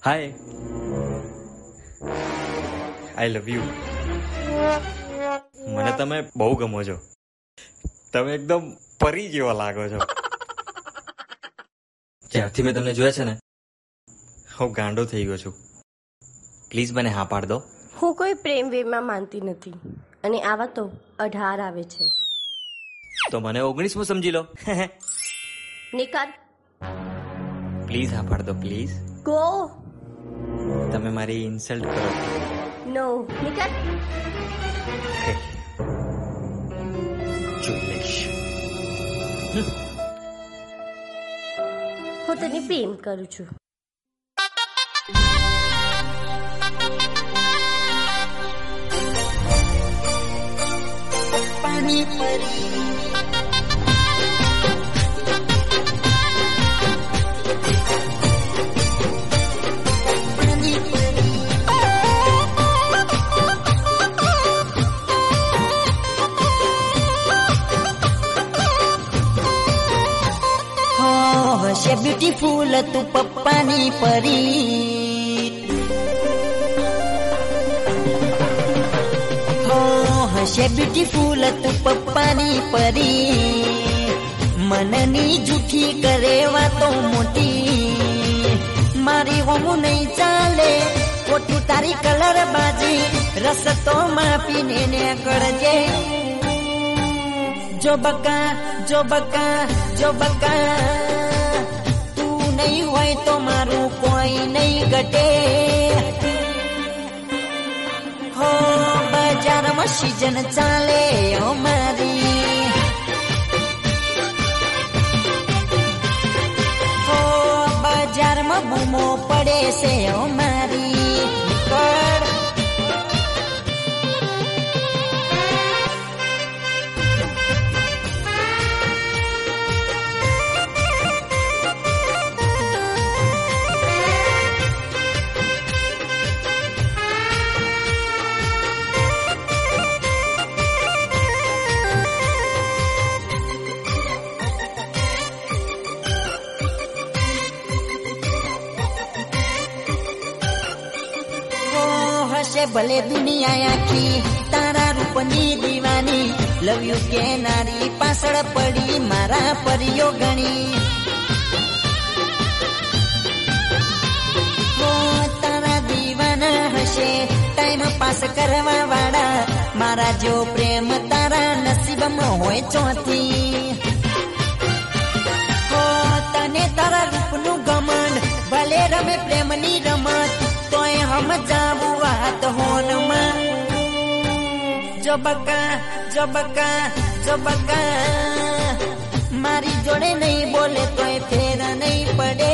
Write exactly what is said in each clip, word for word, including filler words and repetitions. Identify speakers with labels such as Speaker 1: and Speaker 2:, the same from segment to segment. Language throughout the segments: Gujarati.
Speaker 1: Hi, I love you. મને તમે બહુ ગમો છો. તમે એકદમ પરી જેવા લાગો છો. જ્યારથી મેં તમને જોયા છે ને, હું ગાંડો થઈ ગયો છું. પ્લીઝ મને હા પાડ દો.
Speaker 2: હું કોઈ પ્રેમ વેમમાં માનતી નથી અને આવા તો અઢાર આવે છે.
Speaker 1: તો મને ઓગણીસમું સમજી લો.
Speaker 2: નિકાલ.
Speaker 1: પ્લીઝ હા પાડ દો પ્લીઝ.
Speaker 2: ગો.
Speaker 1: તમે મારી ઇન્સલ્ટ કરો.
Speaker 2: નો. નિકાલ.
Speaker 1: જોઈ લઈશ.
Speaker 2: હું તને પ્રેમ કરું છું.
Speaker 3: પાણી પરી હશે બ્યુટીફુલ તું પપ્પાની પરી. હો હશે બ્યુટીફુલ તું પપ્પાની પરી. મનની જૂઠી કરે વાતો મોટી. મારી હોમું નહીં ચાલે ખોટું તારી કલર બાજી. રસતો માપીને ને કરજે. જો બકા જો બકા જો બકા તું નહીં હોય તો મારું કોઈ નહીં ઘટે. હો બજારમાં સિઝન ચાલે અમારી. હો બજારમાં બૂમો પડે છે અમારી. કર ભલે દુનિયા આખી તારા રૂપની દીવાની. લવ યુ કે નારી પાછળ પડી મારા પરિયો ગણી. હો તારા દીવાના હશે ટાઈમ પાસ કરવા વાળા. મારા જો પ્રેમ તારા નસીબમાં હોય ચોથી. હો તને તારા રૂપનું ઘમંડ ભલે રમે પ્રેમની રમત તોય હમ જાવું વાત હોનમાં. જો બકા જો બકા જો બકા મારી જોડે નહીં બોલે તોય ફેર નહીં પડે.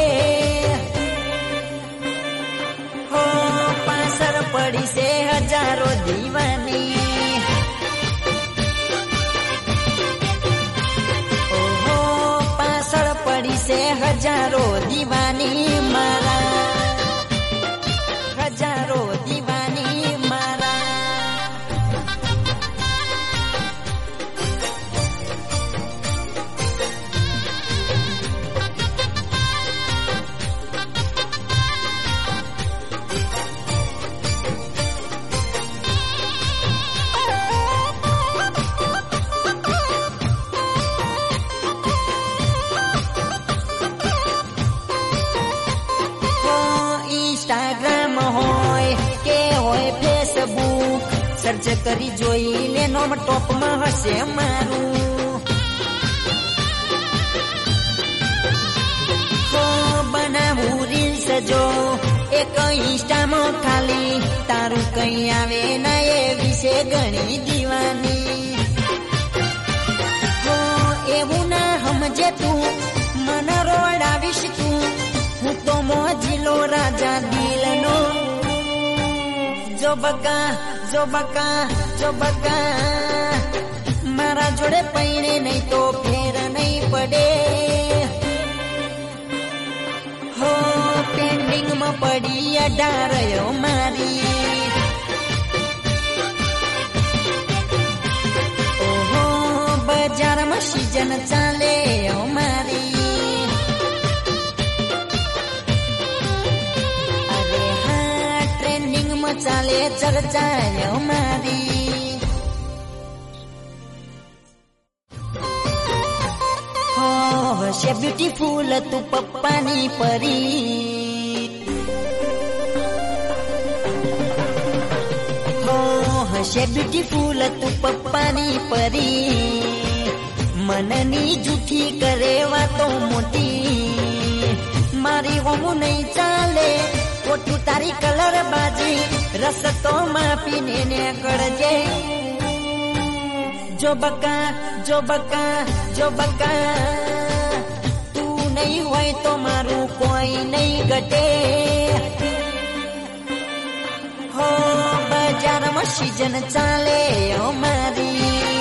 Speaker 3: હો પાછળ પડી છે હજારો દીવાની. ઓહો પાછળ પડી છે હજારો દીવાની મારા. હજારો દીવાની મારા. ઇન્સ્ટાગ્રામ હોય કે હોય ફેસબુક સર્ચ કરી જોઈ લે નોમ ટોપમાં હશે મારું. હો બનાવું રીલ્સ જો એક ઇન્સ્ટામાં ખાલી તારું કઈ આવે ના એ વિશે ઘણી દીવાની. હો એવું ના સમજે તું મને રોડાવીશ તું. હું તો મોજીલો રાજા દિલનો. જો બકા જો બકા જો બકા મારા જોડે પૈણે નહીં તો ફેર નહીં પડે. હો પેન્ડિંગમાં પડી અઢારયો મારી. ઓહો બજારમાં સિઝન ચાલે અમારી. ચાલે ચર્ચા મારી. હો હશે બ્યુટીફુલ તું પપ્પાની પરી. હો હશે બ્યુટીફુલ તું પપ્પાની પરી. મનની જૂઠી કરે વાતો મોટી. મારી હોમું નહીં ચાલે ખોટું તારી કલર બાજી. રસતો માપીને ને કરજે. જો બકા જો બકા જો બકા તું નહીં હોય તો મારું કોઈ નહીં ઘટે. હો બજારમાં સિઝન ચાલે અમારી.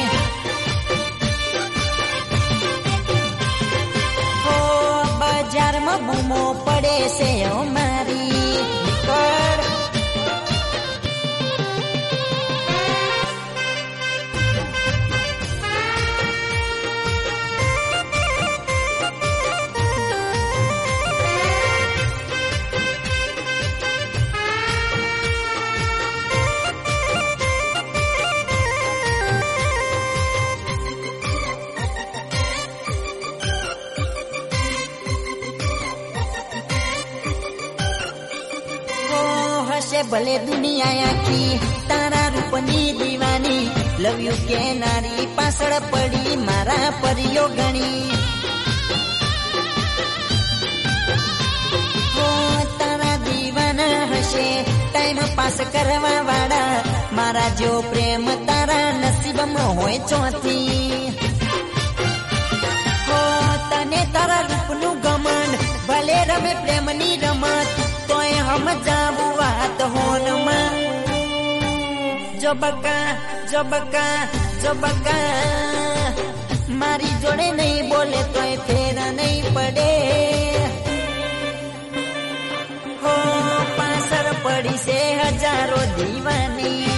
Speaker 3: હો બજારમાં બૂમો પડે છે અમારી. કર ભલે દુનિયા આખી તારા રૂપની દીવાની. લવ યુ કે નારી પાછળ પડી મારા પરિયો ગણી. હો તારા દીવાના હશે ટાઈમ પાસ કરવા વાળા. મારા જો પ્રેમ તારા નસીબમાં હોય ચોથી. હો તને તારા રૂપનું ગમન ભલે રમે પ્રેમની રમત તોય હમ જાવું વાત હોનમાં. જો બકા જો બકા જો બકા મારી જોડે નહીં બોલે તોય ફેર નહીં પડે. હો પાછળ પડી છે હજારો દીવાની.